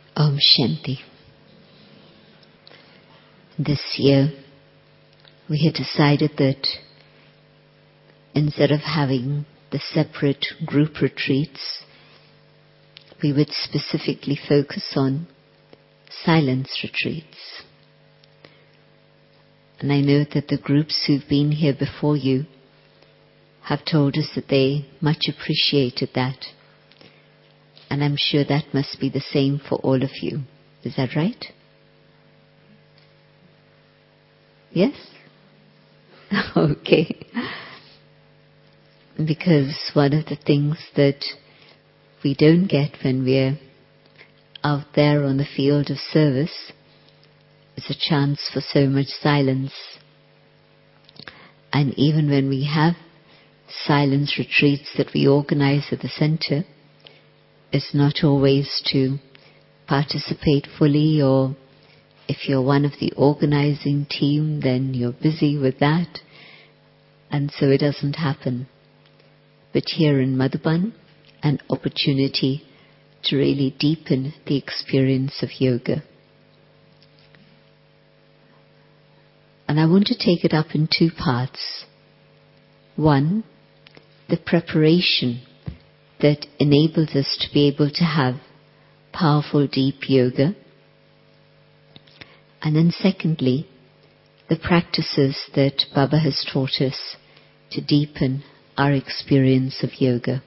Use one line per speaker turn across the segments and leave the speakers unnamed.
Om Shanti. This year we had decided that instead of having the separate group retreats, we would specifically focus on silence retreats. And I know that the groups who've been here before you have told us that they much appreciated that. And I'm sure that must be the same for all of you. Is that right? Yes? Okay. Because one of the things that we don't get when we're out there on the field of service is a chance for so much silence. And even when we have silence retreats that we organize at the center, it's not always to participate fully, or if you're one of the organizing team, then you're busy with that, and so it doesn't happen. But here in Madhuban, an opportunity to really deepen the experience of yoga. And I want to take it up in two parts. One, the preparation that enables us to be able to have powerful, deep yoga. And then secondly, the practices that Baba has taught us to deepen our experience of yoga.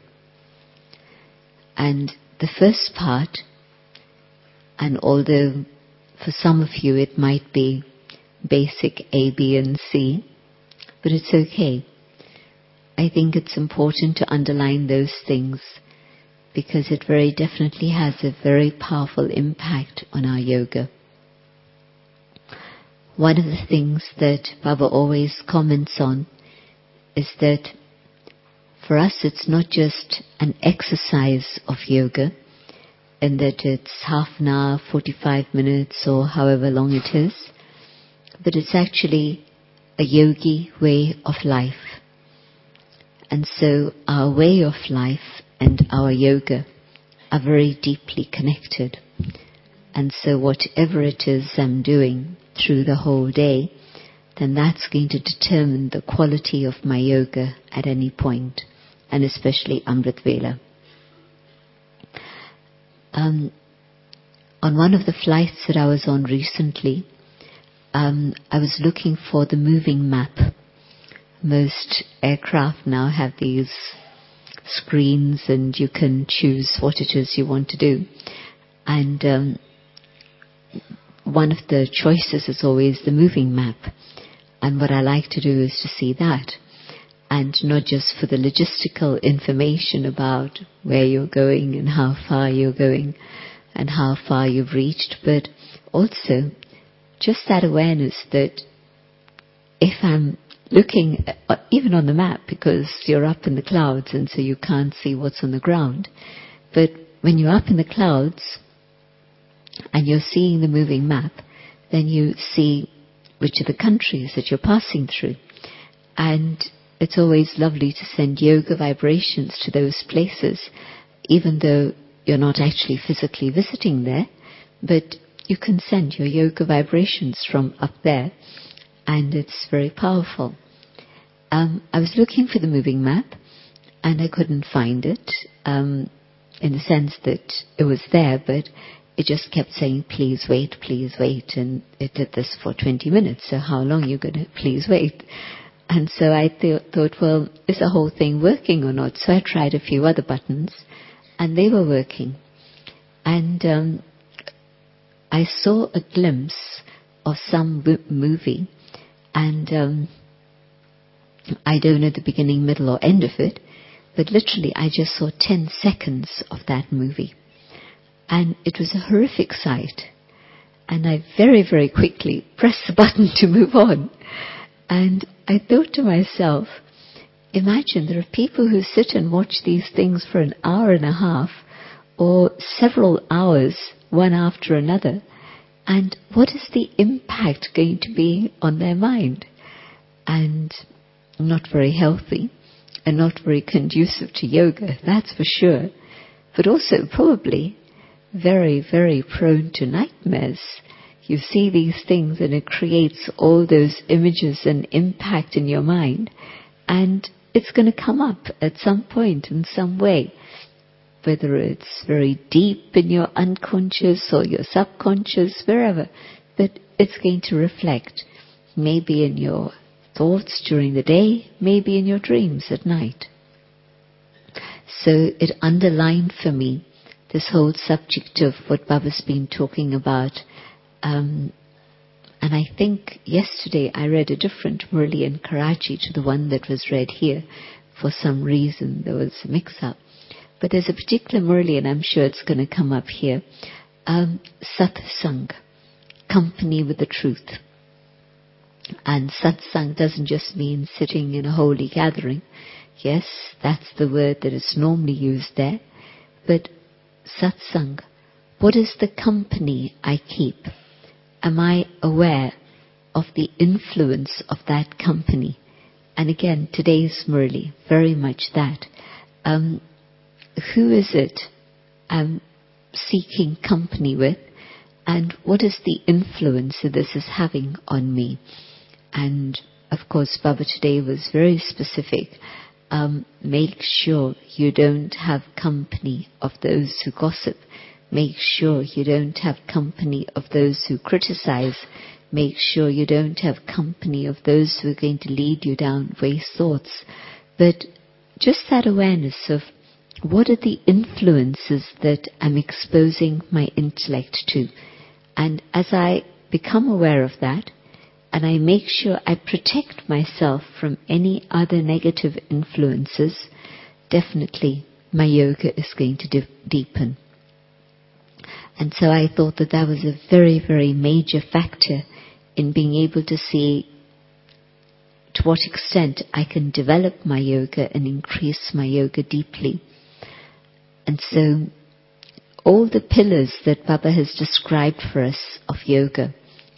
And the first part, and although for some of you it might be basic A, B and C, but it's okay. I think it's important to underline those things because it very definitely has a very powerful impact on our yoga. One of the things that Baba always comments on is that for us it's not just an exercise of yoga and that it's half an hour, 45 minutes or however long it is, but it's actually a yogi way of life. And so our way of life and our yoga are very deeply connected. And so whatever it is I'm doing through the whole day, then that's going to determine the quality of my yoga at any point, and especially Amrit Vela. On one of the flights that I was on recently, I was looking for the moving map. Most aircraft now have these screens and you can choose what it is you want to do. And one of the choices is always the moving map. And what I like to do is to see that. And not just for the logistical information about where you're going and how far you're going and how far you've reached, but also just that awareness that if I'm looking even on the map, because you're up in the clouds and so you can't see what's on the ground, but when you're up in the clouds and you're seeing the moving map, then you see which are the countries that you're passing through. And it's always lovely to send yoga vibrations to those places, even though you're not actually physically visiting there, but you can send your yoga vibrations from up there, and it's very powerful. I was looking for the moving map, and I couldn't find it, in the sense that it was there, but it just kept saying, please wait, and it did this for 20 minutes, so how long are you going to please wait? And so I thought, well, is the whole thing working or not? So I tried a few other buttons, and they were working. And I saw a glimpse of some movie, and I don't know the beginning, middle or end of it, but literally I just saw 10 seconds of that movie. And it was a horrific sight. And I very, very quickly pressed the button to move on. And I thought to myself, imagine there are people who sit and watch these things for an hour and a half or several hours, one after another. And what is the impact going to be on their mind? And not very healthy and not very conducive to yoga, that's for sure. But also probably very, very prone to nightmares. You see these things and it creates all those images and impact in your mind, and it's going to come up at some point in some way, whether it's very deep in your unconscious or your subconscious, wherever, but it's going to reflect, maybe in your thoughts during the day, maybe in your dreams at night. So it underlined for me this whole subject of what Baba's been talking about. And I think yesterday I read a different Murli in Karachi to the one that was read here. For some reason there was a mix-up. But there's a particular Murli, and I'm sure it's going to come up here. Satsang, company with the truth. And satsang doesn't just mean sitting in a holy gathering. Yes, that's the word that is normally used there. But satsang, what is the company I keep? Am I aware of the influence of that company? And again, today's Murli, very much that. Who is it I'm seeking company with? And what is the influence that this is having on me? And of course, Baba today was very specific. Make sure you don't have company of those who gossip. Make sure you don't have company of those who criticize. Make sure you don't have company of those who are going to lead you down waste thoughts. But just that awareness of what are the influences that I'm exposing my intellect to. And as I become aware of that, and I make sure I protect myself from any other negative influences, definitely my yoga is going to deepen. And so I thought that that was a very, very major factor in being able to see to what extent I can develop my yoga and increase my yoga deeply. And so all the pillars that Baba has described for us of yoga,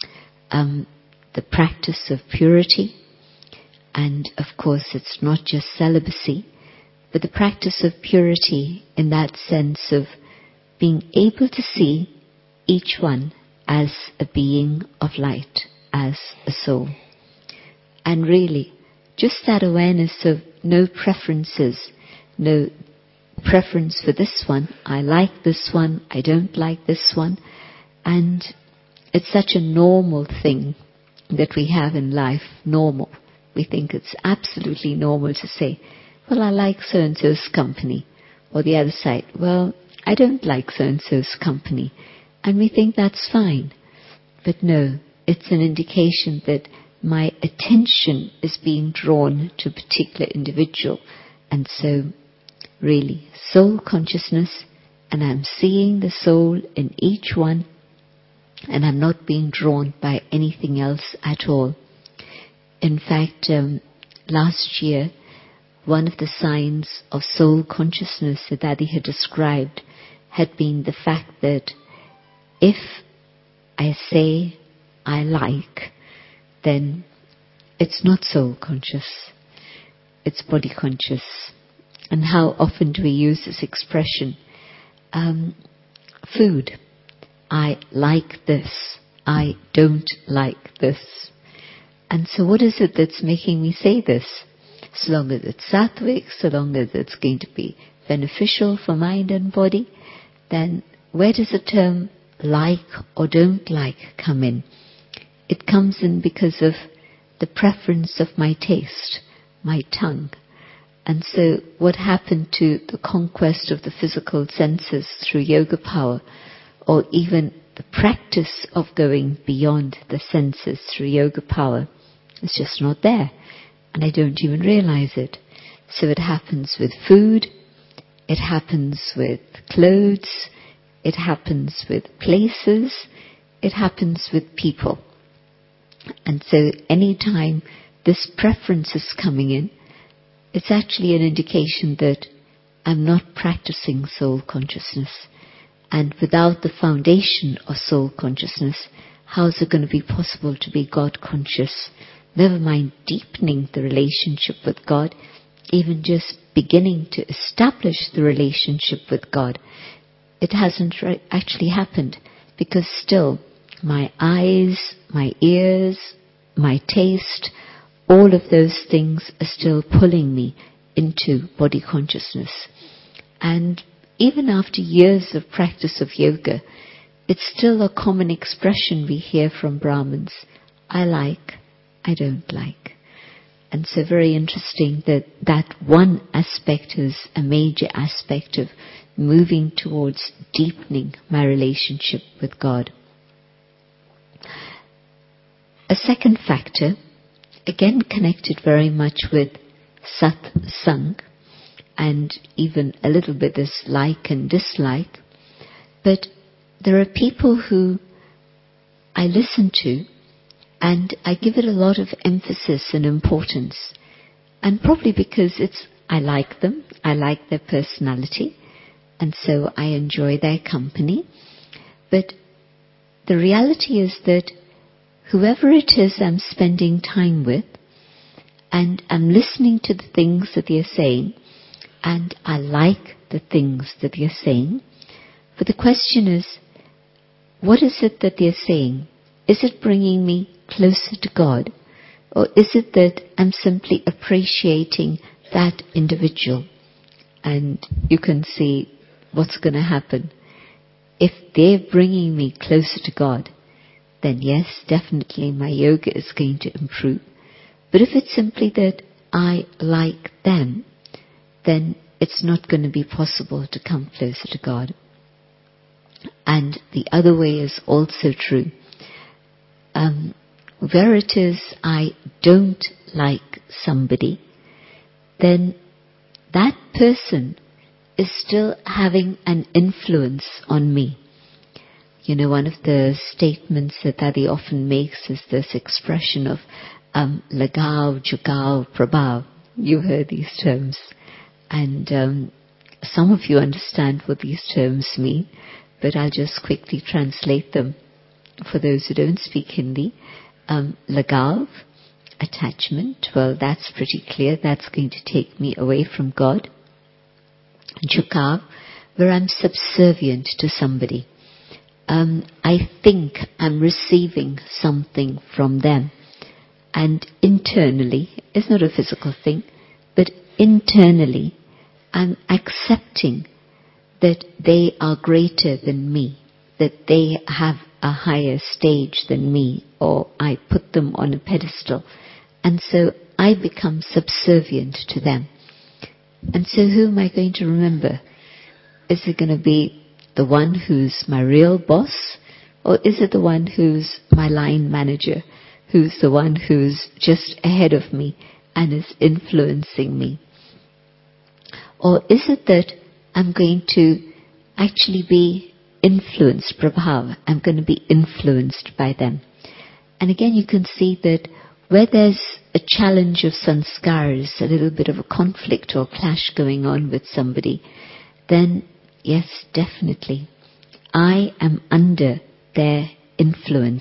the practice of purity, and of course it's not just celibacy, but the practice of purity in that sense of being able to see each one as a being of light, as a soul. And really, just that awareness of no preferences, no preference for this one, I like this one, I don't like this one. And it's such a normal thing that we have in life, normal. We think it's absolutely normal to say, well, I like so-and-so's company. Or the other side, well, I don't like so-and-so's company. And we think that's fine. But no, it's an indication that my attention is being drawn to a particular individual. And so, really, soul consciousness, and I'm seeing the soul in each one, and I'm not being drawn by anything else at all. In fact, last year, one of the signs of soul consciousness that Daddy had described had been the fact that if I say I like, then it's not soul conscious, it's body conscious. And how often do we use this expression? Food. I like this. I don't like this. And so what is it that's making me say this? So long as it's sattvic, so long as it's going to be beneficial for mind and body, then where does the term like or don't like come in? It comes in because of the preference of my taste, my tongue. And so what happened to the conquest of the physical senses through yoga power, or even the practice of going beyond the senses through yoga power, is just not there. And I don't even realize it. So it happens with food, it happens with clothes, it happens with places, it happens with people. And so any time this preference is coming in, it's actually an indication that I'm not practicing soul consciousness. And without the foundation of soul consciousness, how is it going to be possible to be God conscious? Never mind deepening the relationship with God, even just beginning to establish the relationship with God. it hasn't actually happened, because still my eyes, my ears, my taste, all of those things are still pulling me into body consciousness. And even after years of practice of yoga, it's still a common expression we hear from Brahmins. I like, I don't like. And so very interesting that one aspect is a major aspect of moving towards deepening my relationship with God. A second factor, again connected very much with satsang, and even a little bit this like and dislike, but there are people who I listen to and I give it a lot of emphasis and importance, and probably because I like them, I like their personality, and so I enjoy their company. But the reality is that whoever it is I'm spending time with, and I'm listening to the things that they're saying, and I like the things that they're saying, but the question is, what is it that they're saying? Is it bringing me closer to God? Or is it that I'm simply appreciating that individual? And you can see what's going to happen. If they're bringing me closer to God, then yes, definitely my yoga is going to improve. But if it's simply that I like them, then it's not going to be possible to come closer to God. And the other way is also true. Where it is I don't like somebody, then that person is still having an influence on me. You know, one of the statements that Dadi often makes is this expression of lagav, jugav, prabhav. You heard these terms. And some of you understand what these terms mean, but I'll just quickly translate them for those who don't speak Hindi. Lagav, attachment, well, that's pretty clear. That's going to take me away from God. Jugav, where I'm subservient to somebody. I think I'm receiving something from them. And internally, it's not a physical thing, but internally, I'm accepting that they are greater than me, that they have a higher stage than me, or I put them on a pedestal. And so I become subservient to them. And so who am I going to remember? Is it going to be the one who's my real boss? Or is it the one who's my line manager? Who's the one who's just ahead of me and is influencing me? Or is it that I'm going to actually be influenced, prabhav, I'm going to be influenced by them? And again, you can see that where there's a challenge of sanskars, a little bit of a conflict or clash going on with somebody, then yes, definitely, I am under their influence.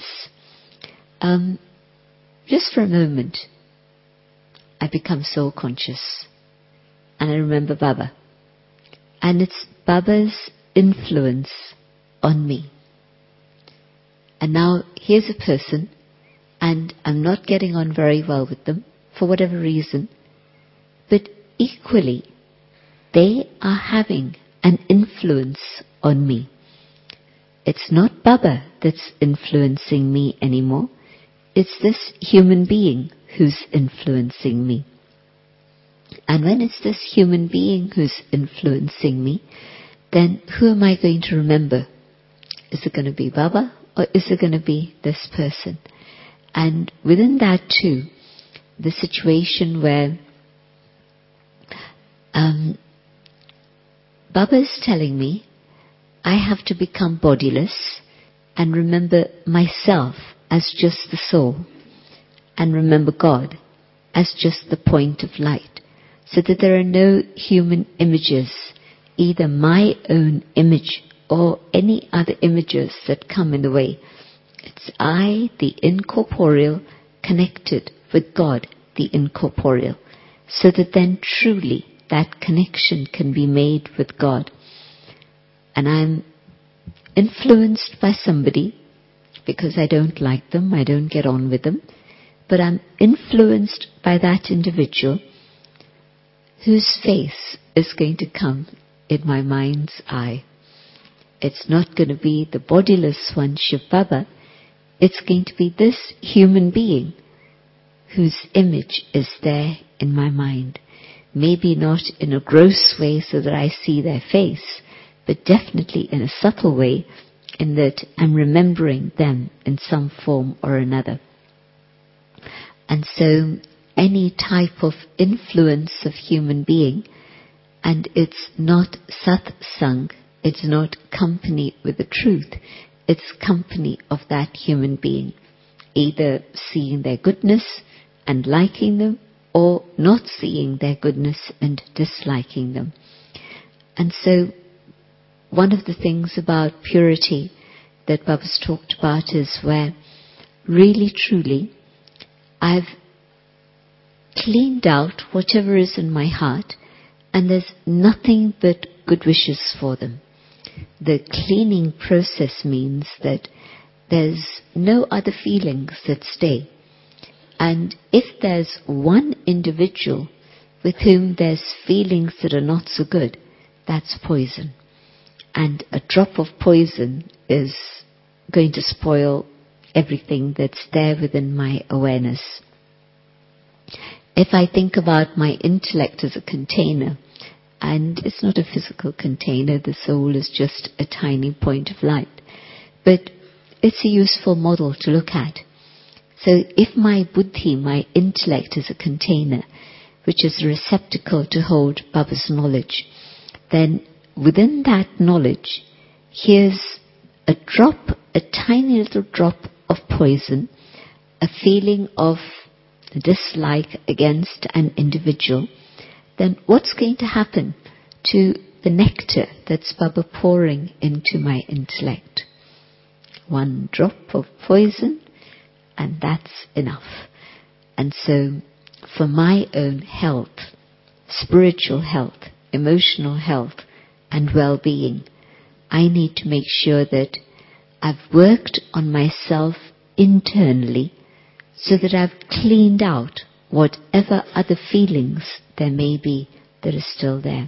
Just for a moment, I become soul conscious, and I remember Baba. And it's Baba's influence on me. And now here's a person, and I'm not getting on very well with them, for whatever reason, but equally, they are having an influence on me. It's not Baba that's influencing me anymore. It's this human being who's influencing me. And when it's this human being who's influencing me, then who am I going to remember? Is it going to be Baba, or is it going to be this person? And within that too, the situation where Baba is telling me I have to become bodiless and remember myself as just the soul, and remember God as just the point of light, so that there are no human images, either my own image or any other images that come in the way. It's I, the incorporeal, connected with God, the incorporeal, so that then truly that connection can be made with God. and I'm influenced by somebody because I don't like them, I don't get on with them, but I'm influenced by that individual whose face is going to come in my mind's eye. It's not going to be the bodiless one, Shiv Baba. It's going to be this human being whose image is there in my mind. Maybe not in a gross way so that I see their face, but definitely in a subtle way, in that I'm remembering them in some form or another. And so any type of influence of human being, and it's not satsang, it's not company with the truth, it's company of that human being, either seeing their goodness and liking them, or not seeing their goodness and disliking them. And so one of the things about purity that Baba's talked about is where really truly I've cleaned out whatever is in my heart, and there's nothing but good wishes for them. The cleaning process means that there's no other feelings that stay. And if there's one individual with whom there's feelings that are not so good, that's poison. And a drop of poison is going to spoil everything that's there within my awareness. If I think about my intellect as a container, and it's not a physical container, the soul is just a tiny point of light, but it's a useful model to look at. So if my buddhi, my intellect, is a container, which is a receptacle to hold Baba's knowledge, then within that knowledge, here's a drop, a tiny little drop of poison, a feeling of dislike against an individual, then what's going to happen to the nectar that's Baba pouring into my intellect? One drop of poison, and that's enough. And so for my own health, spiritual health, emotional health, and well-being, I need to make sure that I've worked on myself internally so that I've cleaned out whatever other feelings there may be that are still there.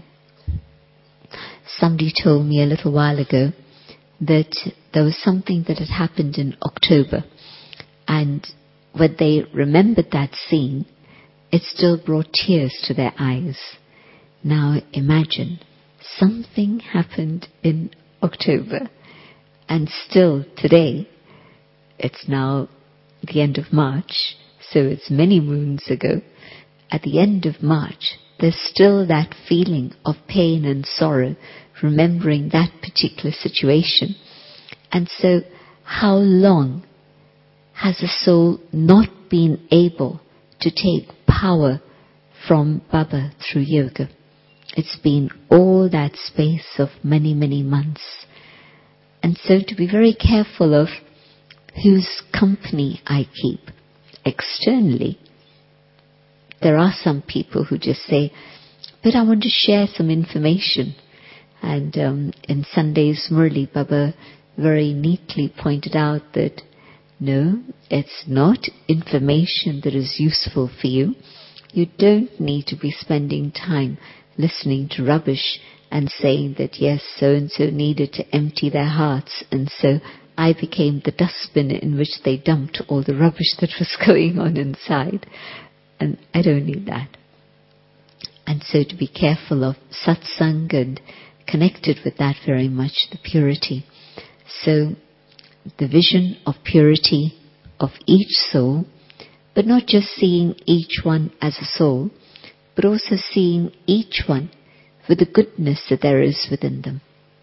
Somebody told me a little while ago that there was something that had happened in October, and when they remembered that scene, it still brought tears to their eyes. Now imagine, something happened in October, and still today, it's now the end of March, so it's many moons ago, at the end of March, there's still that feeling of pain and sorrow, remembering that particular situation. And so, how long has the soul not been able to take power from Baba through yoga? It's been all that space of many, many months. And so to be very careful of whose company I keep. Externally, there are some people who just say, but I want to share some information. And in Sunday's Murli, Baba very neatly pointed out that no, it's not information that is useful for you. You don't need to be spending time listening to rubbish and saying that yes, so-and-so needed to empty their hearts, and so I became the dustbin in which they dumped all the rubbish that was going on inside. And I don't need that. And so to be careful of satsang and connected with that very much, the purity. So the vision of purity of each soul, but not just seeing each one as a soul, but also seeing each one with the goodness that there is within them.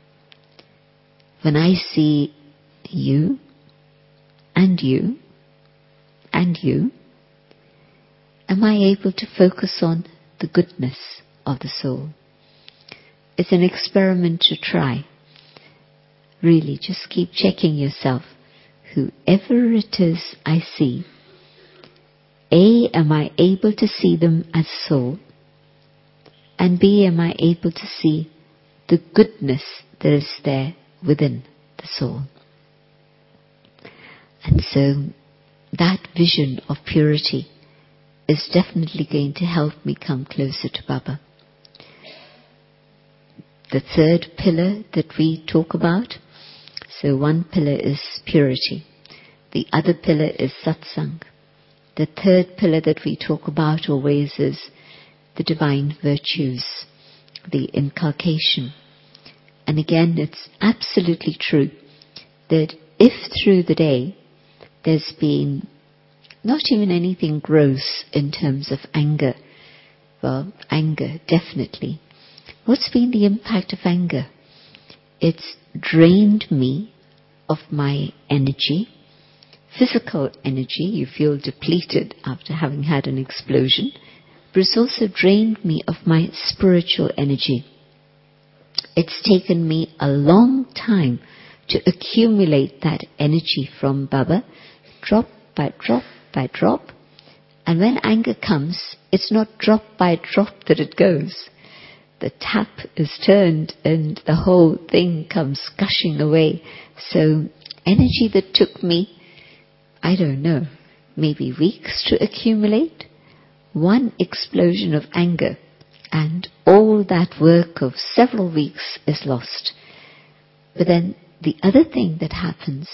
When I see you, and you, and you, am I able to focus on the goodness of the soul? It's an experiment to try. Really, just keep checking yourself. Whoever it is I see, A, am I able to see them as soul? And B, am I able to see the the goodness that is there within the soul. And so that vision of purity is definitely going to help me come closer to Baba. The third pillar that we talk about, so one pillar is purity. The other pillar is satsang. The third pillar that we talk about always is the divine virtues, the inculcation. And again, it's absolutely true that if through the day there's been not even anything gross in terms of anger, well, anger, definitely. What's been the impact of anger? It's drained me of my energy, physical energy. You feel depleted after having had an explosion, but it's also drained me of my spiritual energy. It's taken me a long time to accumulate that energy from Baba, drop by drop by drop. And when anger comes, it's not drop by drop that it goes. The tap is turned and the whole thing comes gushing away. So energy that took me, I don't know, maybe weeks to accumulate, one explosion of anger, and all that work of several weeks is lost. But then the other thing that happens,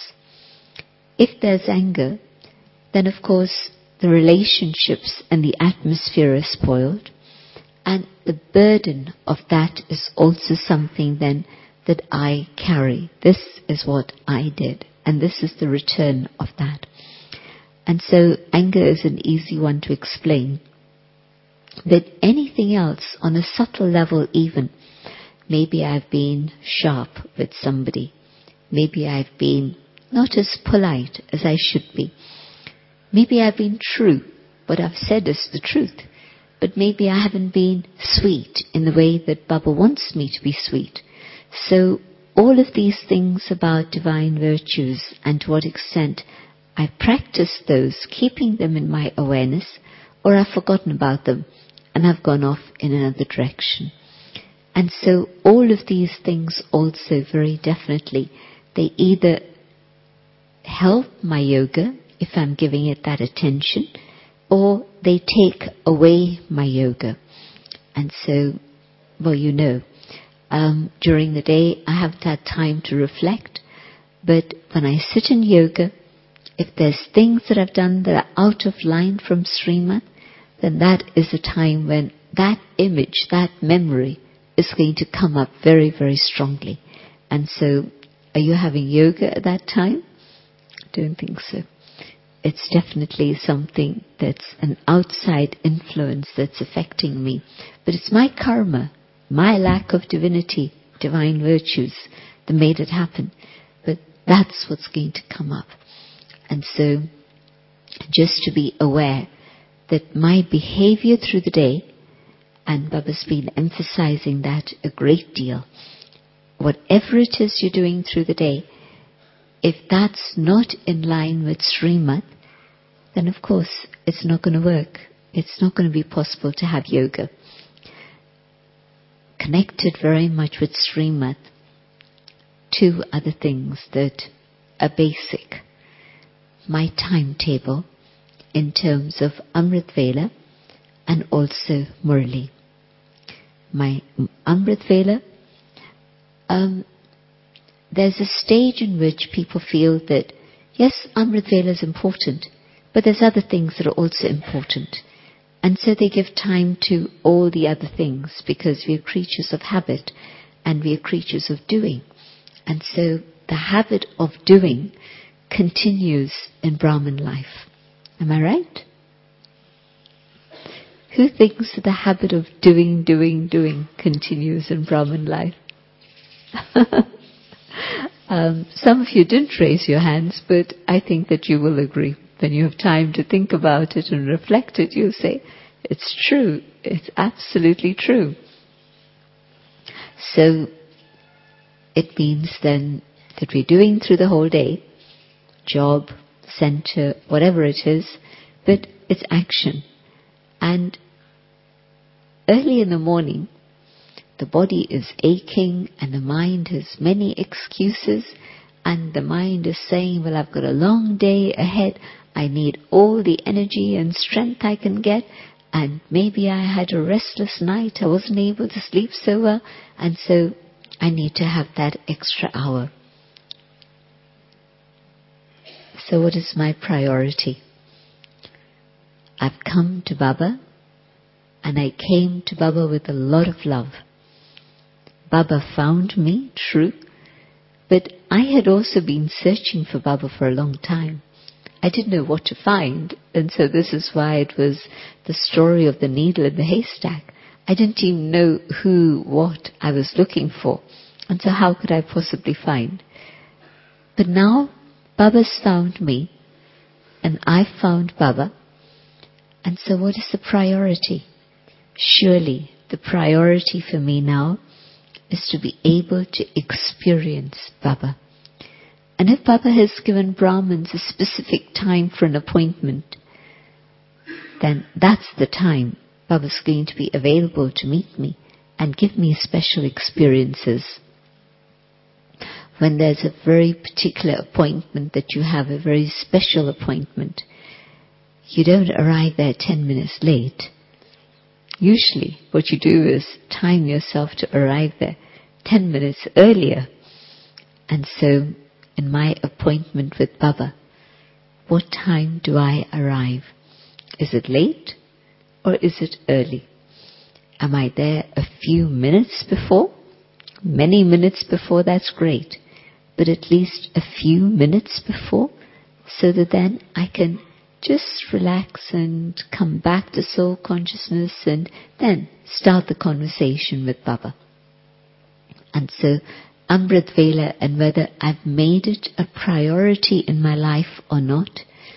if there's anger, then of course the relationships and the atmosphere are spoiled, and the burden of that is also something then that I carry. This is what I did, and this is the return of that. And so anger is an easy one to explain. But anything else on a subtle level even, maybe I've been sharp with somebody, maybe I've been not as polite as I should be, maybe I've been true, what I've said is the truth, but maybe I haven't been sweet in the way that Baba wants me to be sweet. So all of these things about divine virtues and to what extent I practice those, keeping them in my awareness, or I've forgotten about them and have gone off in another direction. And so all of these things also very definitely, they either help my yoga if I'm giving it that attention, or they take away my yoga. And so, well, you know, during the day I have that time to reflect, but when I sit in yoga, if there's things that I've done that are out of line from Srimad, then that is a time when that image, that memory is going to come up very, very strongly. And so, are you having yoga at that time? I don't think so. It's definitely something that's an outside influence that's affecting me. But it's my karma, my lack of divinity, divine virtues that made it happen. But that's what's going to come up. And so, just to be aware that my behavior through the day, and Baba's been emphasizing that a great deal, whatever it is you're doing through the day, if that's not in line with Srimad, then of course it's not going to work. It's not going to be possible to have yoga. Connected very much with Srimad, two other things that are basic. My timetable in terms of Amrit Vela and also Murli. My Amrit Vela, there's a stage in which people feel that, yes, Amrit Vela is important, but there's other things that are also important. And so they give time to all the other things because we are creatures of habit and we are creatures of doing. And so the habit of doing continues in Brahman life. Am I right? Who thinks that the habit of doing continues in Brahman life? Some of you didn't raise your hands, but I think that you will agree. When you have time to think about it and reflect it, you'll say, it's true. It's absolutely true. So, it means then that we're doing through the whole day, job, center, whatever it is, but it's action. And early in the morning, the body is aching and the mind has many excuses, and the mind is saying, well, I've got a long day ahead, I need all the energy and strength I can get, and maybe I had a restless night, I wasn't able to sleep so well, and so I need to have that extra hour. So what is my priority? I've come to Baba, and I came to Baba with a lot of love. Baba found me, true, but I had also been searching for Baba for a long time. I didn't know what to find, and so this is why it was the story of the needle in the haystack. I didn't even know who, what I was looking for, and so how could I possibly find? But now Baba's found me, and I found Baba, and so what is the priority? Surely the priority for me now is to be able to experience Baba. And if Baba has given Brahmins a specific time for an appointment, then that's the time Baba's going to be available to meet me and give me special experiences. When there's a very particular appointment that you have, a very special appointment, you don't arrive there 10 minutes late. Usually what you do is time yourself to arrive there 10 minutes earlier. And so in my appointment with Baba, what time do I arrive? Is it late or is it early? Am I there a few minutes before? Many minutes before, that's great. But at least a few minutes before, so that then I can just relax and come back to soul consciousness and then start the conversation with Baba. And so Amrit Vela, and whether I've made it a priority in my life or not,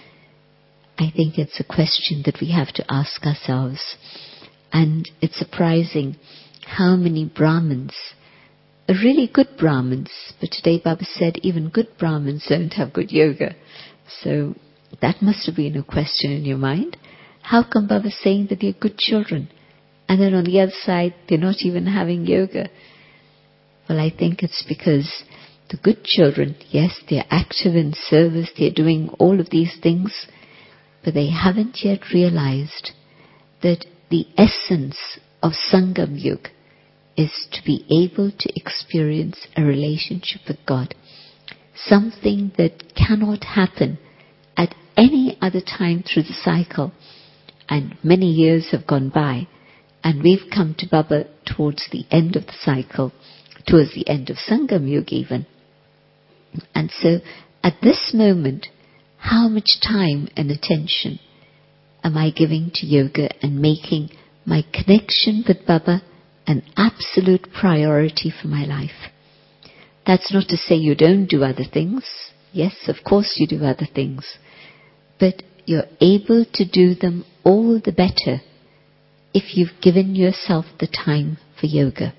I think it's a question that we have to ask ourselves. And it's surprising how many Brahmins, really good Brahmins, but today Baba said even good Brahmins don't have good yoga. So that must have been a question in your mind. How come Baba's saying that they're good children, and then on the other side they're not even having yoga? Well, I think it's because the good children, yes, they're active in service, they're doing all of these things, but they haven't yet realized that the essence of Sangam Yuga is to be able to experience a relationship with God. Something that cannot happen at any other time through the cycle. And many years have gone by, and we've come to Baba towards the end of the cycle, towards the end of Sangam Yuga even. And so at this moment, how much time and attention am I giving to yoga and making my connection with Baba an absolute priority for my life? That's not to say you don't do other things. Yes, of course you do other things. But you're able to do them all the better if you've given yourself the time for yoga.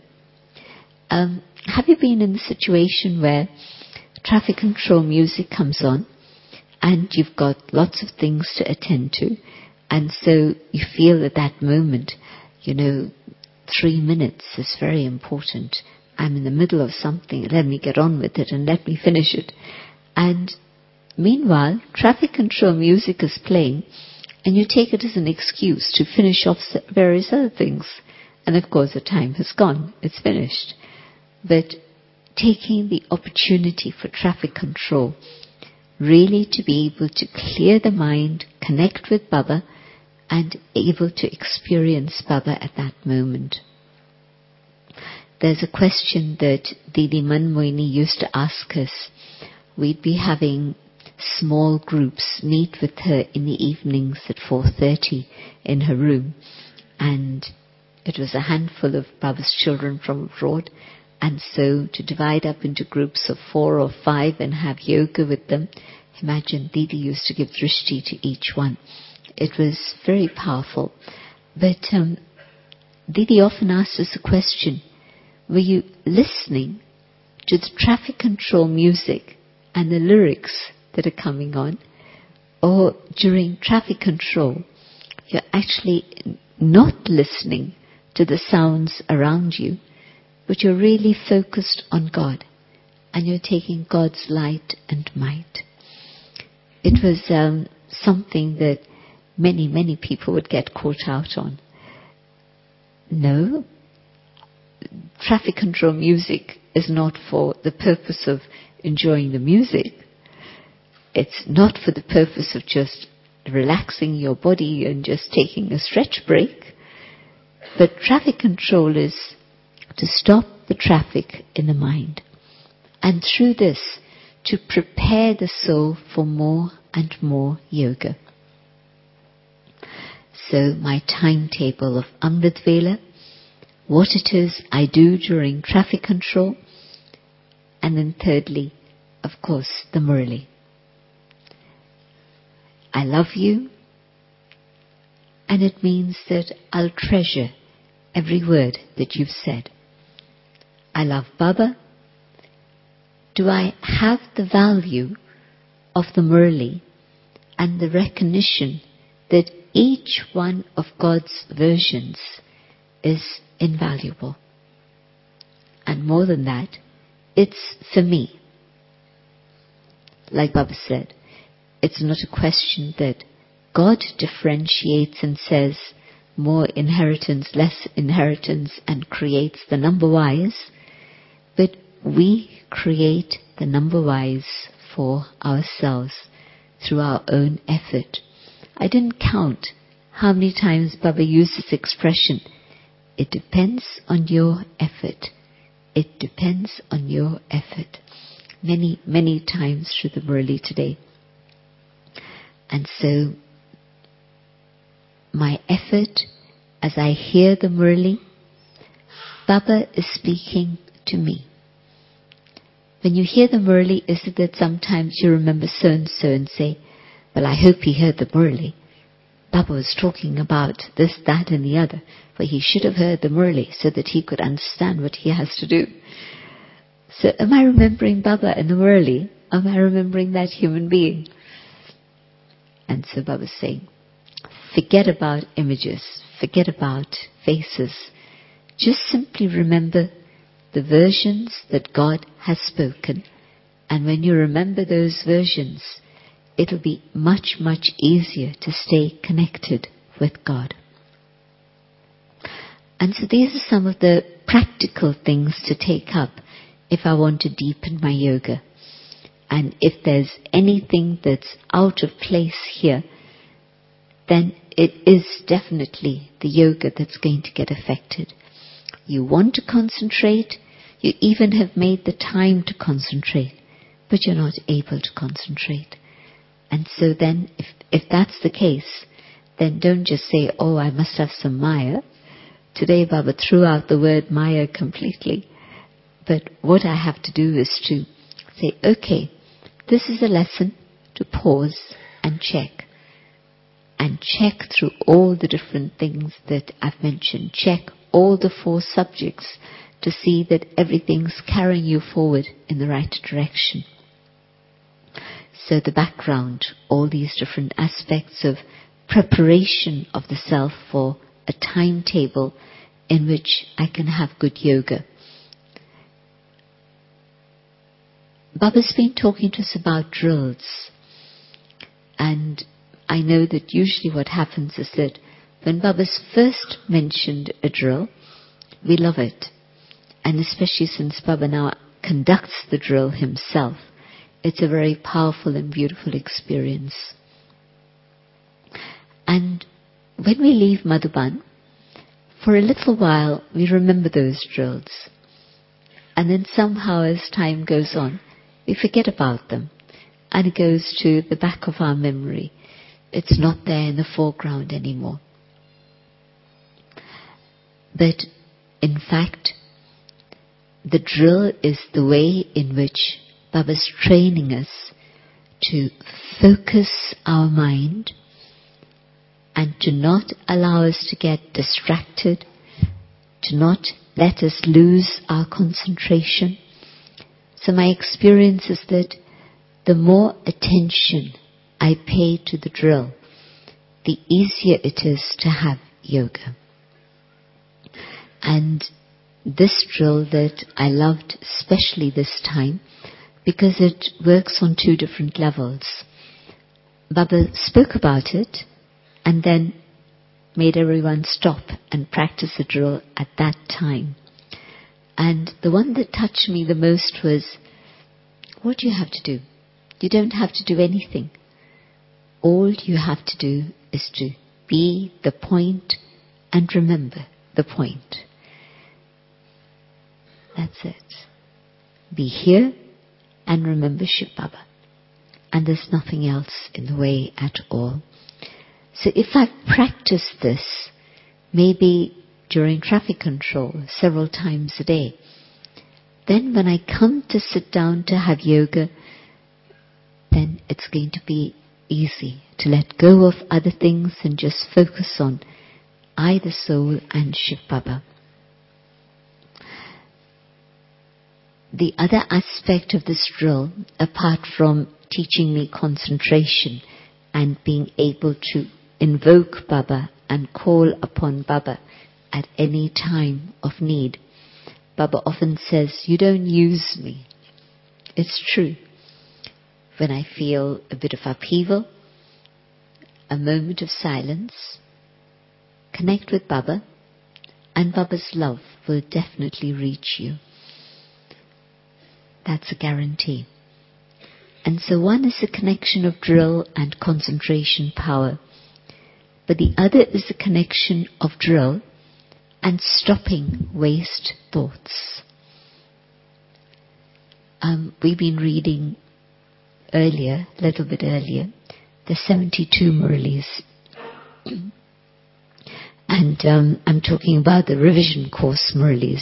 Have you been in the situation where traffic control music comes on and you've got lots of things to attend to, and so you feel at that moment, 3 minutes is very important. I'm in the middle of something, let me get on with it and let me finish it. And meanwhile, traffic control music is playing and you take it as an excuse to finish off various other things. And of course the time has gone, it's finished. But taking the opportunity for traffic control, really to be able to clear the mind, connect with Baba, and able to experience Baba at that moment. There's a question that Didi Manmohini used to ask us. We'd be having small groups meet with her in the evenings at 4:30 in her room, and it was a handful of Baba's children from abroad, and so to divide up into groups of 4 or 5 and have yoga with them, imagine Didi used to give drishti to each one. It was very powerful. But Didi often asked us a question, were you listening to the traffic control music and the lyrics that are coming on, or during traffic control you're actually not listening to the sounds around you, but you're really focused on God, and you're taking God's light and might. It was something that many people would get caught out on. No, traffic control music is not for the purpose of enjoying the music. It's not for the purpose of just relaxing your body and just taking a stretch break. But traffic control is to stop the traffic in the mind. And through this, to prepare the soul for more and more yoga. So my timetable of Amrit Vela, what it is I do during traffic control, and then thirdly, of course, the Murli. I love you, and it means that I'll treasure every word that you've said. I love Baba. Do I have the value of the Murli and the recognition that each one of God's versions is invaluable? And more than that, it's for me. Like Baba said, it's not a question that God differentiates and says more inheritance, less inheritance, and creates the number wise, but we create the number wise for ourselves through our own effort. I didn't count how many times Baba used this expression. It depends on your effort. It depends on your effort. Many times through the Murli today. And so, my effort, as I hear the Murli, Baba is speaking to me. When you hear the Murli, is it that sometimes you remember so-and-so and say, well, I hope he heard the Murli. Baba was talking about this, that and the other, for he should have heard the Murli so that he could understand what he has to do. So am I remembering Baba and the Murli? Am I remembering that human being? And so Baba's saying, forget about images, forget about faces. Just simply remember the versions that God has spoken. And when you remember those versions, it'll be much easier to stay connected with God. And so these are some of the practical things to take up if I want to deepen my yoga. And if there's anything that's out of place here, then it is definitely the yoga that's going to get affected. You want to concentrate, you even have made the time to concentrate, but you're not able to concentrate. And so then, if that's the case, then don't just say, oh, I must have some Maya. Today Baba threw out the word Maya completely. But what I have to do is to say, okay, this is a lesson to pause and check. And check through all the different things that I've mentioned. Check all the 4 subjects to see that everything's carrying you forward in the right direction. So the background, all these different aspects of preparation of the self for a timetable in which I can have good yoga. Baba's been talking to us about drills. And I know that usually what happens is that when Baba's first mentioned a drill, we love it. And especially since Baba now conducts the drill himself, it's a very powerful and beautiful experience. And when we leave Madhuban, for a little while we remember those drills. And then somehow as time goes on, we forget about them. And it goes to the back of our memory. It's not there in the foreground anymore. But in fact, the drill is the way in which Baba's training us to focus our mind and to not allow us to get distracted, to not let us lose our concentration. So my experience is that the more attention I pay to the drill, the easier it is to have yoga. And this drill that I loved especially this time because it works on two different levels. Baba spoke about it and then made everyone stop and practice the drill at that time. And the one that touched me the most was, what do you have to do? You don't have to do anything. All you have to do is to be the point and remember the point. That's it. Be here and remember Shiv Baba. And there's nothing else in the way at all. So if I practice this, maybe during traffic control several times a day, then when I come to sit down to have yoga, then it's going to be easy to let go of other things and just focus on I, the soul, and Shiv Baba. The other aspect of this drill, apart from teaching me concentration and being able to invoke Baba and call upon Baba at any time of need, Baba often says, you don't use me. It's true. When I feel a bit of upheaval, a moment of silence, connect with Baba, and Baba's love will definitely reach you. That's a guarantee. And so one is a connection of drill and concentration power, but the other is a connection of drill and stopping waste thoughts. We've been reading earlier, a little bit earlier, the 72 Murlis. And I'm talking about the revision course Murlis.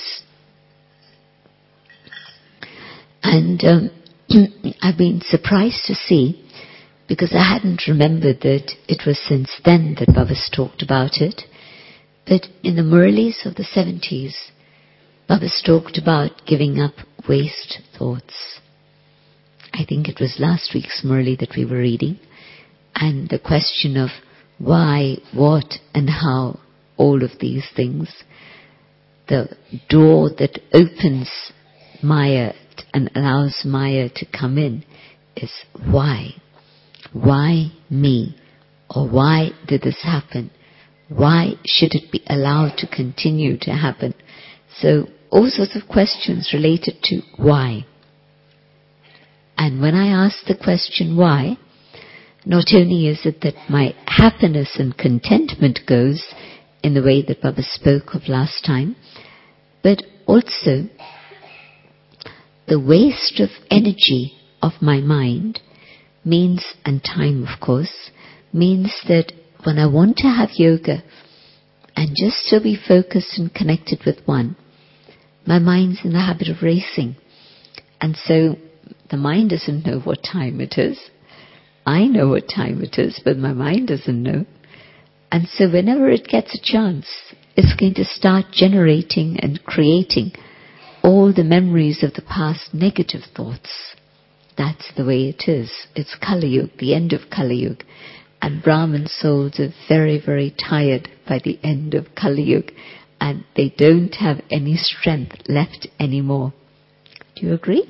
And I've been surprised to see, because I hadn't remembered that it was since then that Baba's talked about it, but in the Murlis of the 70s, Baba's talked about giving up waste thoughts. I think it was last week's Murli that we were reading, and the question of why, what, and how, all of these things, the door that opens Maya and allows Maya to come in is why. Why me? Or why did this happen? Why should it be allowed to continue to happen? So all sorts of questions related to why. And when I ask the question why, not only is it that my happiness and contentment goes in the way that Baba spoke of last time, but also the waste of energy of my mind means, and time of course, means that when I want to have yoga and just to be focused and connected with one, my mind's in the habit of racing. And so the mind doesn't know what time it is. I know what time it is, but my mind doesn't know. And so whenever it gets a chance, it's going to start generating and creating all the memories of the past negative thoughts. That's the way it is. It's Kali Yuga, the end of Kali Yuga. And Brahmin souls are very, very tired by the end of Kali Yuga. And they don't have any strength left anymore. Do you agree?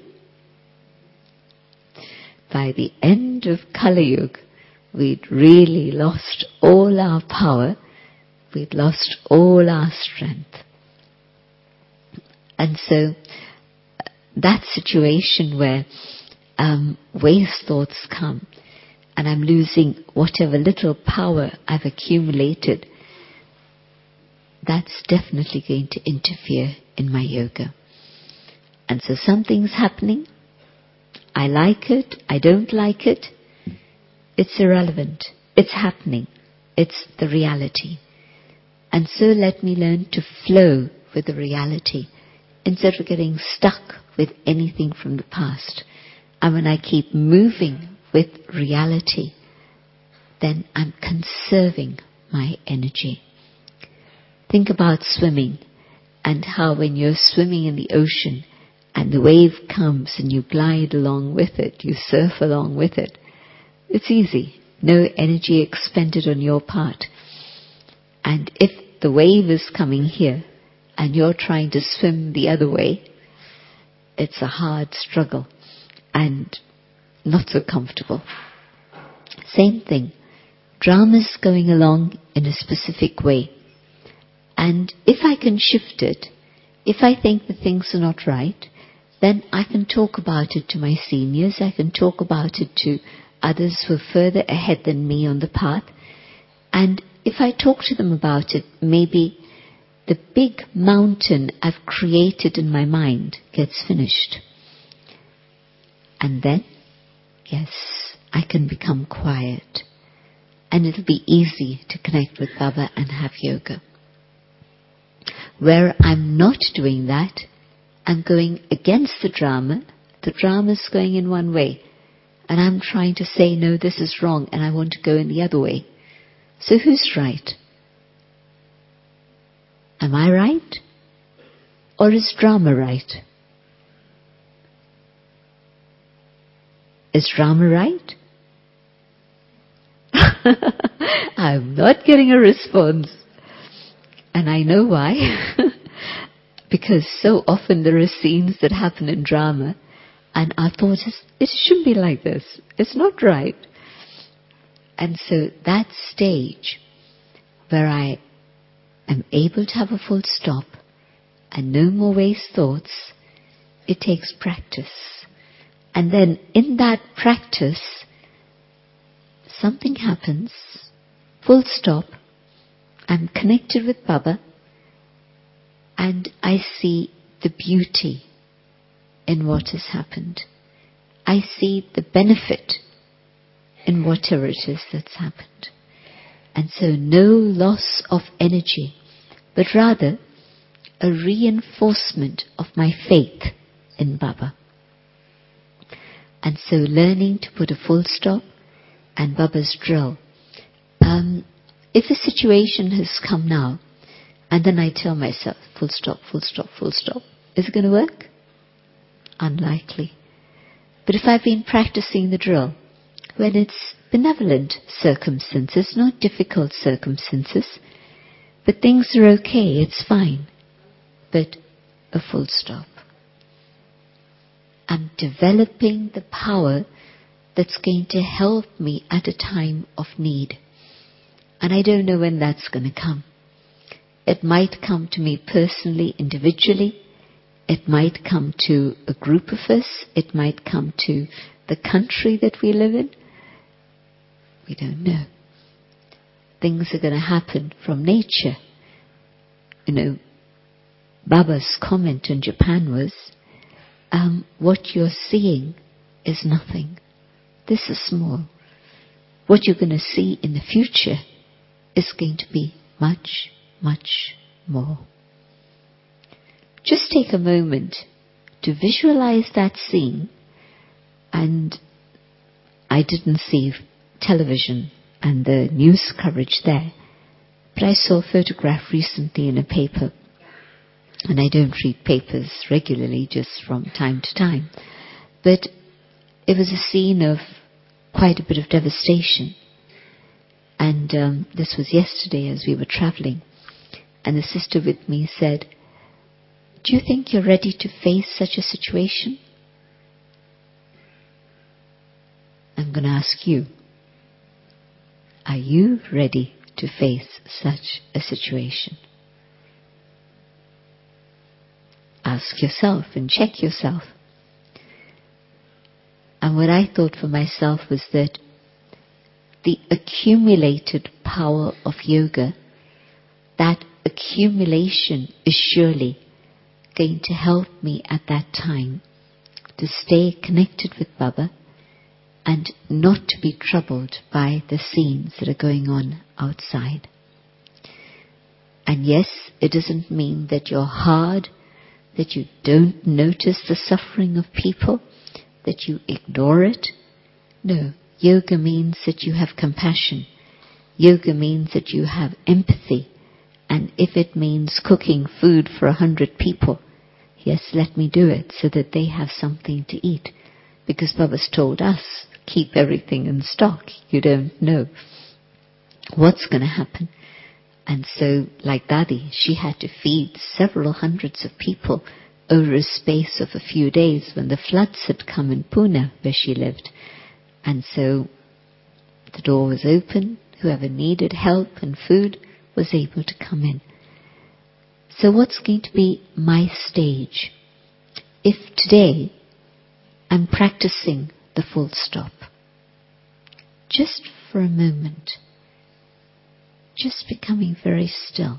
By the end of Kali Yuga, we'd really lost all our power. We'd lost all our strength. And so that situation where waste thoughts come and I'm losing whatever little power I've accumulated, that's definitely going to interfere in my yoga. And so something's happening. I like it, I don't like it. It's irrelevant. It's happening. It's the reality. And so let me learn to flow with the reality instead of getting stuck with anything from the past. And when I keep moving with reality, then I'm conserving my energy. Think about swimming and how when you're swimming in the ocean and the wave comes and you glide along with it, you surf along with it, it's easy. No energy expended on your part. And if the wave is coming here and you're trying to swim the other way, it's a hard struggle and not so comfortable. Same thing. Drama's going along in a specific way. And if I can shift it, if I think that things are not right, then I can talk about it to my seniors, I can talk about it to others who are further ahead than me on the path. And if I talk to them about it, maybe the big mountain I've created in my mind gets finished. And then, yes, I can become quiet. And it'll be easy to connect with Baba and have yoga. Where I'm not doing that, I'm going against the drama's going in one way, and I'm trying to say, no, this is wrong, and I want to go in the other way. So who's right? Am I right? Or is drama right? Is drama right? I'm not getting a response. And I know why. Because so often there are scenes that happen in drama, and our thought is, it shouldn't be like this. It's not right. And so that stage where I am able to have a full stop and no more waste thoughts, it takes practice. And then in that practice, something happens, full stop, I'm connected with Baba, and I see the beauty in what has happened. I see the benefit in whatever it is that's happened. And so no loss of energy, but rather a reinforcement of my faith in Baba. And so learning to put a full stop and Baba's drill. If a situation has come now, and then I tell myself, full stop, full stop, full stop, is it going to work? Unlikely. But if I've been practicing the drill, when it's benevolent circumstances, not difficult circumstances, but things are okay, it's fine, but a full stop. I'm developing the power that's going to help me at a time of need. And I don't know when that's going to come. It might come to me personally, individually. It might come to a group of us. It might come to the country that we live in. We don't know. Things are going to happen from nature. Baba's comment in Japan was, what you're seeing is nothing. This is small. What you're going to see in the future is going to be much, much more. Just take a moment to visualize that scene. And I didn't see television and the news coverage there, but I saw a photograph recently in a paper. And I don't read papers regularly, just from time to time. But it was a scene of quite a bit of devastation. And this was yesterday as we were traveling. And the sister with me said, do you think you're ready to face such a situation? I'm going to ask you, are you ready to face such a situation? Ask yourself and check yourself. And what I thought for myself was that the accumulated power of yoga, that accumulation is surely going to help me at that time to stay connected with Baba and not to be troubled by the scenes that are going on outside. And yes, it doesn't mean that you're hard, that you don't notice the suffering of people, that you ignore it. No, yoga means that you have compassion. Yoga means that you have empathy. And if it means cooking food for 100 people, yes, let me do it so that they have something to eat. Because Baba's told us, keep everything in stock. You don't know what's going to happen. And so, like Dadi, she had to feed several hundreds of people over a space of a few days when the floods had come in Pune, where she lived. And so the door was open. Whoever needed help and food was able to come in. So what's going to be my stage? If today I'm practicing the full stop, just for a moment, just becoming very still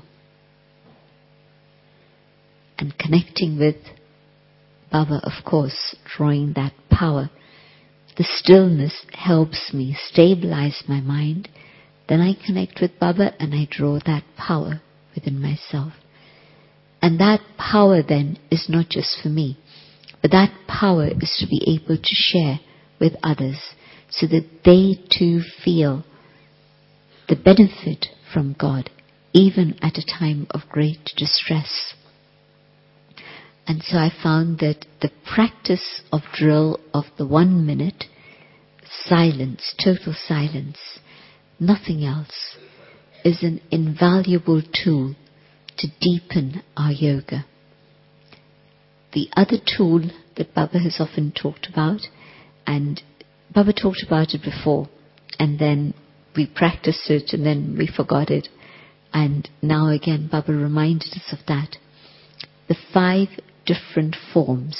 and connecting with Baba, of course, drawing that power. The stillness helps me stabilize my mind. Then I connect with Baba and I draw that power within myself. And that power then is not just for me, but that power is to be able to share with others so that they too feel the benefit from God, even at a time of great distress. And so I found that the practice of drill of the 1 minute, silence, total silence, nothing else, is an invaluable tool to deepen our yoga. The other tool that Baba has often talked about, and Baba talked about it before, and then we practiced it and then we forgot it, and now again Baba reminded us of that. The 5 different forms.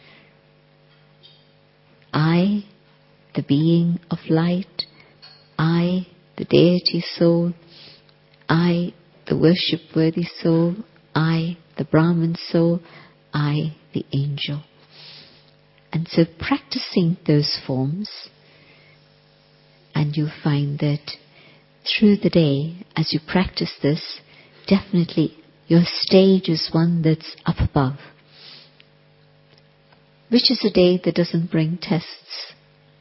I, the being of light. I, the deity soul. I, the worship-worthy soul. I, the Brahman soul. I, the angel. And so practicing those forms, and you'll find that through the day, as you practice this, definitely your stage is one that's up above. Which is a day that doesn't bring tests?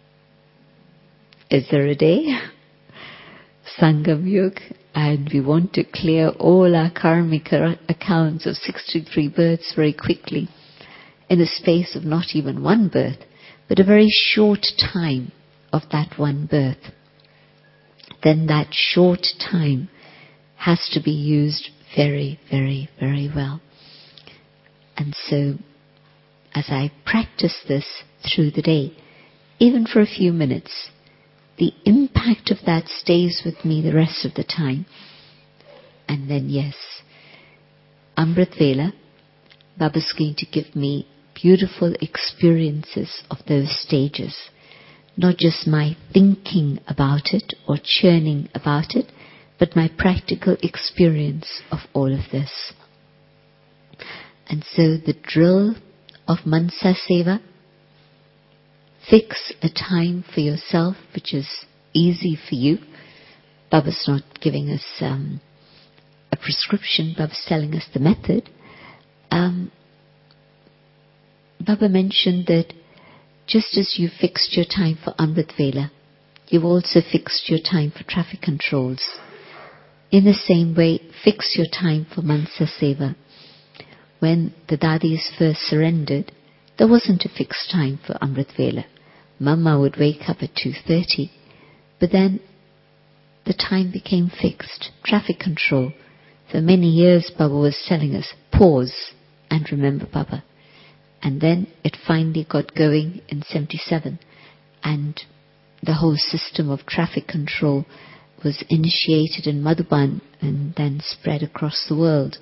Is there a day? Sangam Yuga, and we want to clear all our karmic accounts of 63 births very quickly, in a space of not even 1 birth, but a very short time of that 1 birth. Then that short time has to be used very, very, very well. And so, as I practice this through the day, even for a few minutes, the impact of that stays with me the rest of the time. And then, yes, Amrit Vela, Baba's going to give me beautiful experiences of those stages. Not just my thinking about it or churning about it, but my practical experience of all of this. And so the drill of Mansa Seva, fix a time for yourself which is easy for you. Baba's not giving us a prescription, Baba's telling us the method. Baba mentioned that just as you fixed your time for Amrit Vela, you've also fixed your time for traffic controls. In the same way, fix your time for Mansa Seva. When the Dadis first surrendered, there wasn't a fixed time for Amrit Vela. Mama would wake up at 2:30, but then the time became fixed. Traffic control. For many years, Baba was telling us, pause and remember Baba. And then it finally got going in 77, and the whole system of traffic control was initiated in Madhuban and then spread across the world.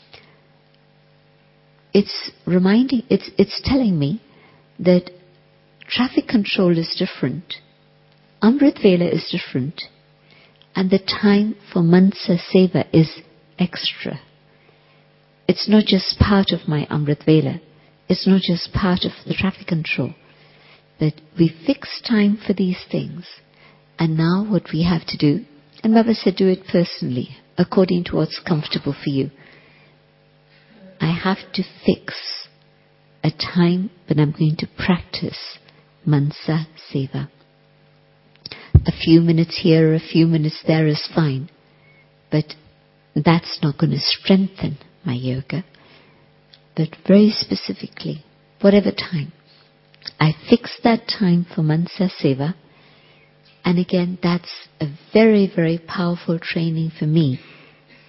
It's telling me that traffic control is different, Amrit Vela is different, and the time for Mansa Seva is extra. It's not just part of my Amrit Vela. It's not just part of the traffic control. But we fix time for these things. And now what we have to do, and Baba said do it personally, according to what's comfortable for you. I have to fix a time when I'm going to practice Mansa Seva. A few minutes here, a few minutes there is fine. But that's not going to strengthen my yoga. But very specifically, whatever time, I fix that time for Mansa Seva. And again, that's a very, very powerful training for me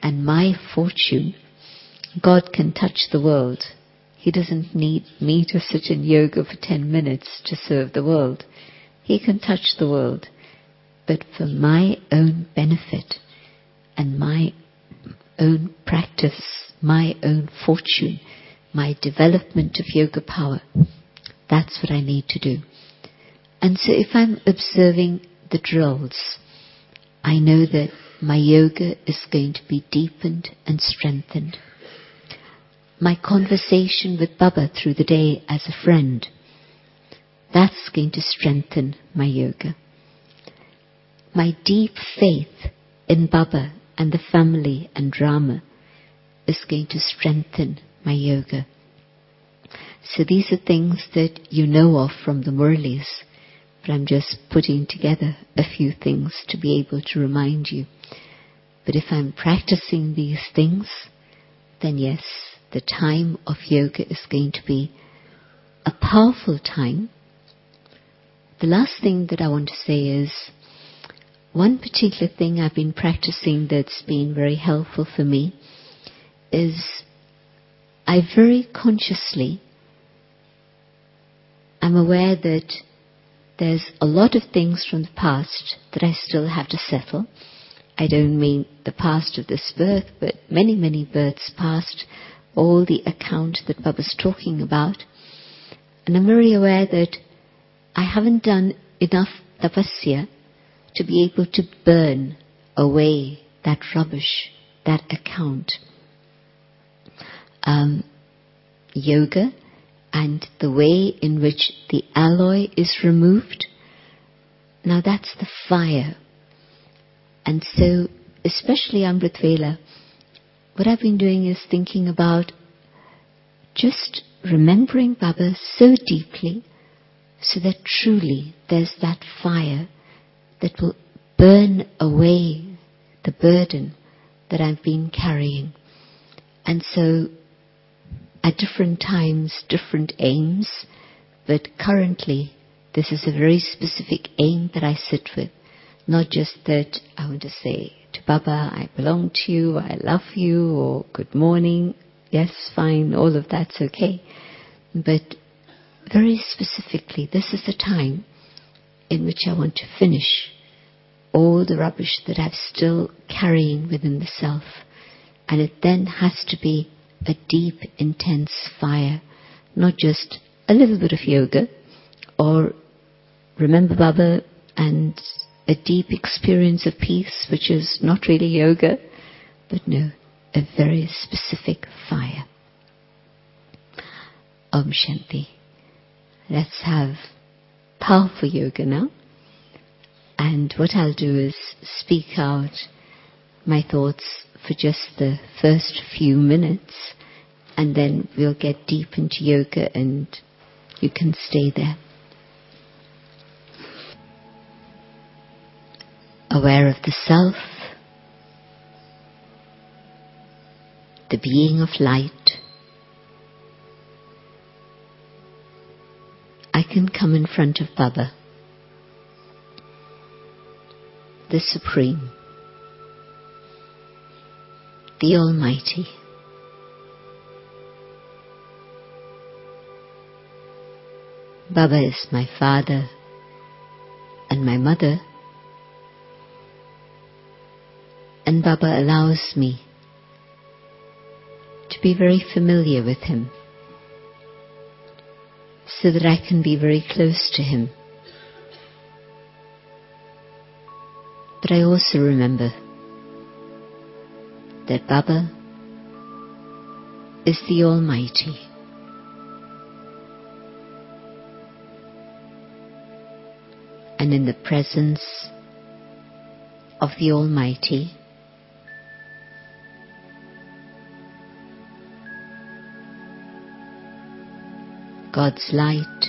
and my fortune, God can touch the world. He doesn't need me to sit in yoga for 10 minutes to serve the world. He can touch the world. But for my own benefit and my own practice, my own fortune, my development of yoga power, that's what I need to do. And so if I'm observing the drills, I know that my yoga is going to be deepened and strengthened. My conversation with Baba through the day as a friend, that's going to strengthen my yoga. My deep faith in Baba and the family and Rama is going to strengthen my yoga. So these are things that you know of from the Murlis, but I'm just putting together a few things to be able to remind you. But if I'm practicing these things, then yes, the time of yoga is going to be a powerful time. The last thing that I want to say is, one particular thing I've been practicing that's been very helpful for me is I very consciously am aware that there's a lot of things from the past that I still have to settle. I don't mean the past of this birth, but many, many births past, all the account that Baba's talking about. And I'm very aware that I haven't done enough tapasya to be able to burn away that rubbish, that account. Yoga and the way in which the alloy is removed, now that's the fire. And so, especially Amrit Vela, what I've been doing is thinking about just remembering Baba so deeply so that truly there's that fire that will burn away the burden that I've been carrying. And so, at different times, different aims, but currently this is a very specific aim that I sit with. Not just that I want to say to Baba, I belong to you, I love you, or good morning, yes, fine, all of that's okay. But very specifically, this is the time in which I want to finish all the rubbish that I'm still carrying within the self. And it then has to be a deep, intense fire, not just a little bit of yoga, or remember Baba and a deep experience of peace, which is not really yoga, but no, a very specific fire. Om Shanti. Let's have powerful yoga now. And what I'll do is speak out my thoughts for just the first few minutes, and then we'll get deep into yoga and you can stay there. Aware of the self, the being of light. I can come in front of Baba, the Supreme, the Almighty. Baba is my father and my mother, and Baba allows me to be very familiar with him so that I can be very close to him. But I also remember that Baba is the Almighty. And in the presence of the Almighty, God's light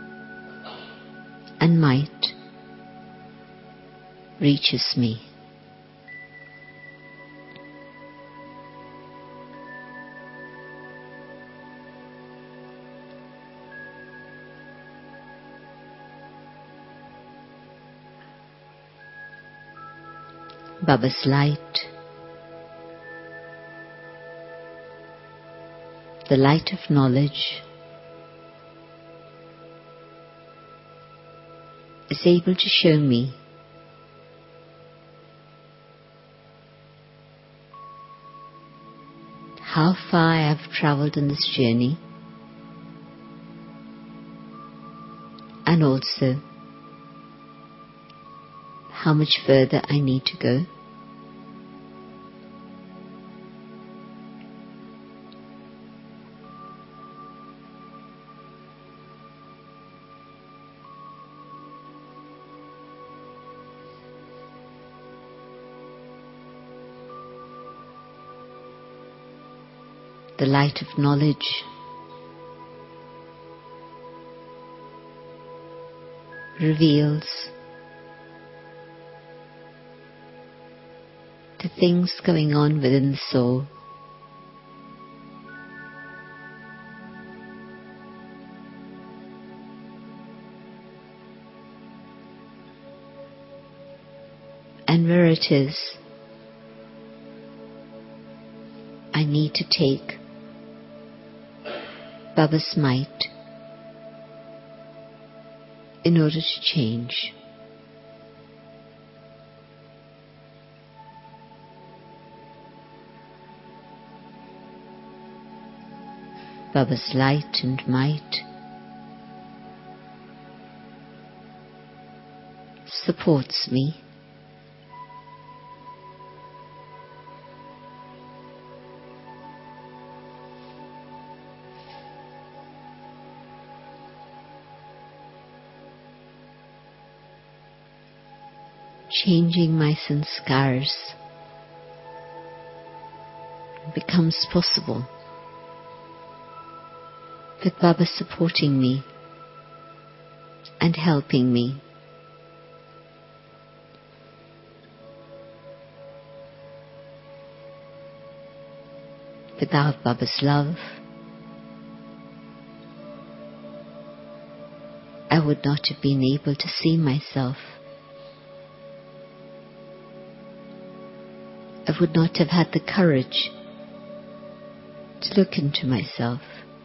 and might reaches me. Baba's light the light of knowledge is able to show me how far I have travelled in this journey, and also how much further I need to go. The light of knowledge reveals the things going on within the soul, and where it is I need to take Baba's might in order to change. Baba's light and might supports me. Changing my sanskars becomes possible with Baba supporting me and helping me. Without Baba's love, I would not have been able to see myself. I would not have had the courage to look into myself.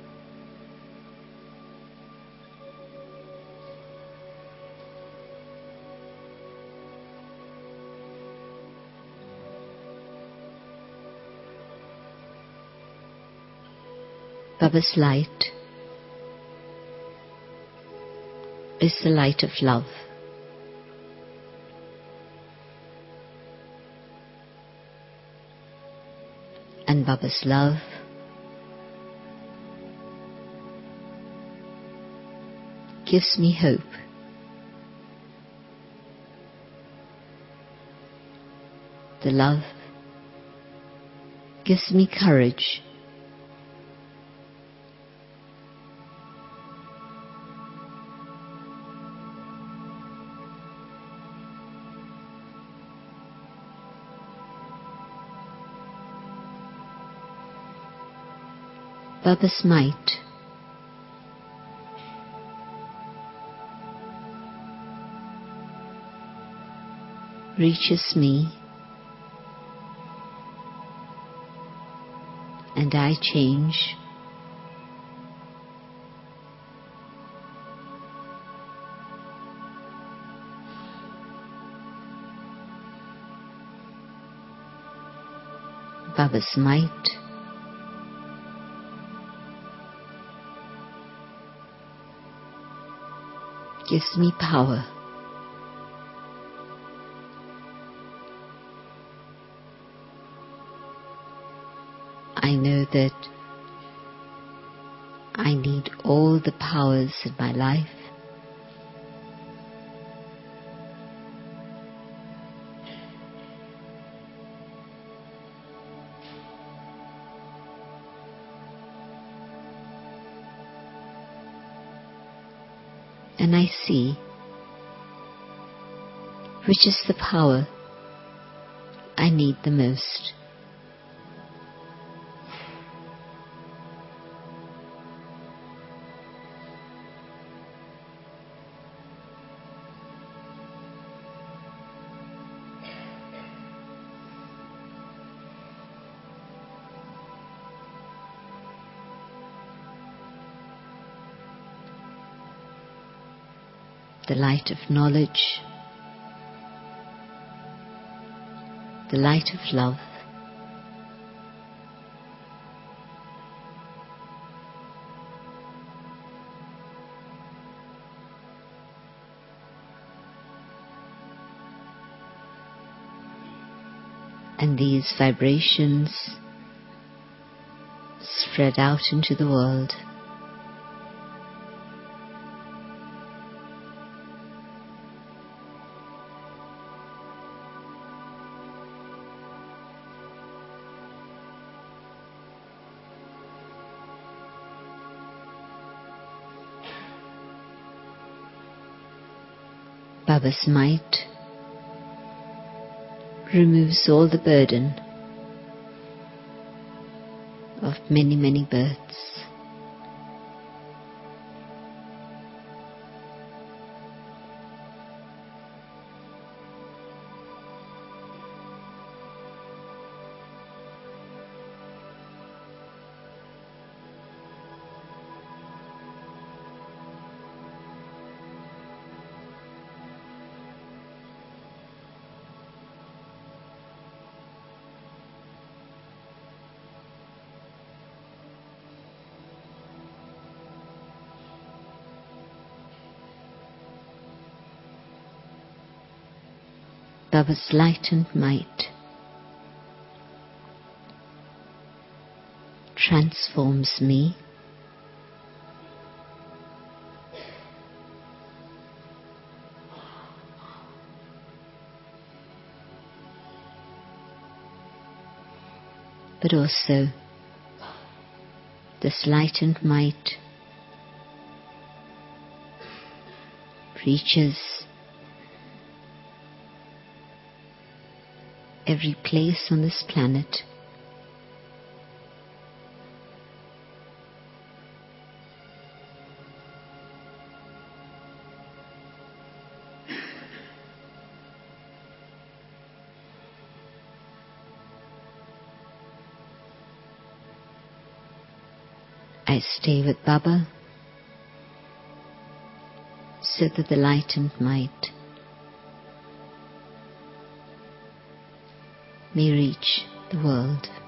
Baba's light is the light of love. And Baba's love gives me hope. The love gives me courage. Baba's might reaches me, and I change. Baba's might gives me power. I know that I need all the powers in my life. And I see which is the power I need the most. the light of knowledge, the light of love, and these vibrations spread out into the world. Baba's might removes all the burden of many, many births. Baba's light and might transforms me but also this light and might reaches every place on this planet. I stay with Baba so that the light and might may reach the world.